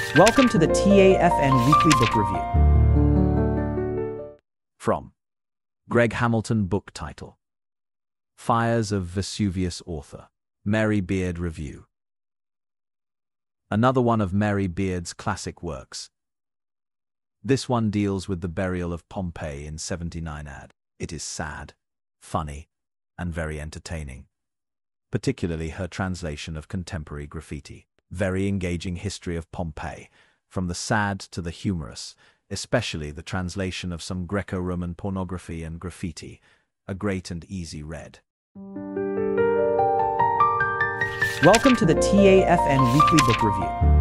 Welcome to the TAFN Weekly Book Review. From Greg Hamilton. Book title: Fires of Vesuvius. Author Mary Beard. Review. Another one of Mary Beard's classic works. This one deals with the burial of Pompeii in 79 AD. It is sad, funny, and very entertaining. Particularly her translation of contemporary graffiti. Very engaging history of Pompeii, from the sad to the humorous, especially the translation of some Greco-Roman pornography and graffiti, a great and easy read. Welcome to the TAFN Weekly Book Review.